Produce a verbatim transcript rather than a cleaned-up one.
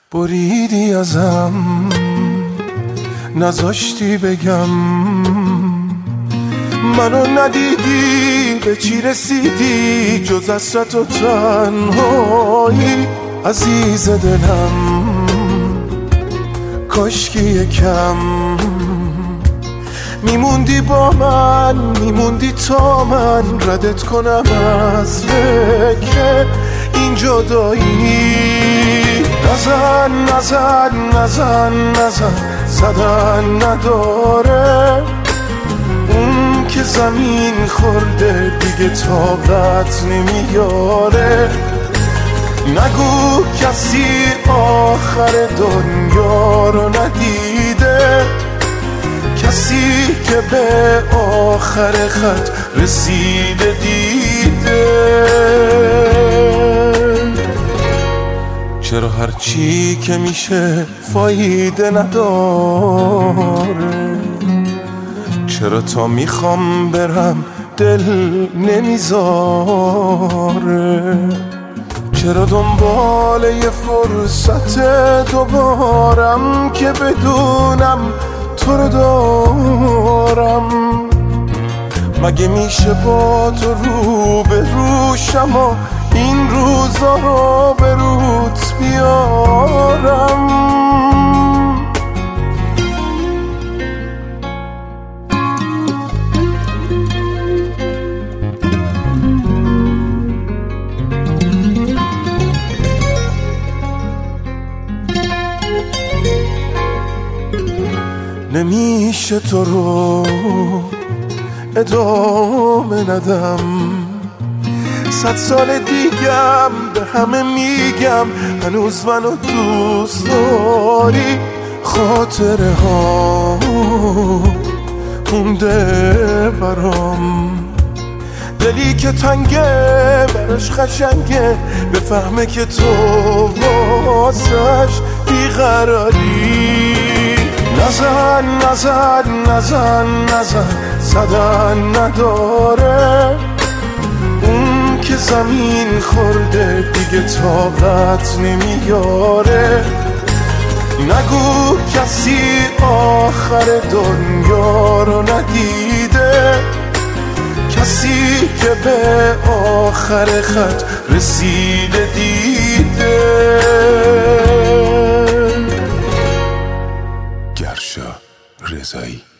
بریدی ازم، نذاشتی بگم، منو ندیدی به چی رسیدی جز حسرت و تنهایی. عزیز دلم کاشکی یکم میموندی با من، میموندی تا من ردت کنم از فکر این جدایی. نزن نزن نزن نزن زدن نداره، اون که زمین خورده دیگه طاقت نمیاره. نگو کسی آخر دنیا رو ندیده، کسی که به آخر خط رسیده دیده. چرا هرچی که میشه فایده نداره؟ چرا تا میخوام برم دل نمیذاره؟ چرا دنبال یه فرصت دوبارم که بدونم تو رو دارم؟ مگه میشه با تو رو به روشم و این روزا رو به روت بیارم؟ نمیشه تو رو ادامه ندم، صد سال دیگم به همه میگم هنوز منو دوست داری. خاطره ها مونده برام، دلی که تنگه براش قشنگه بفهمه که تو واسش بیقراری. نزن نزن نزن نزن زدن نداره، اون که زمین خورده دیگه طاقت نمیاره. نگو کسی آخر دنیا رو ندیده، کسی که به آخر خط رسیده دیده. گرشا رضایی.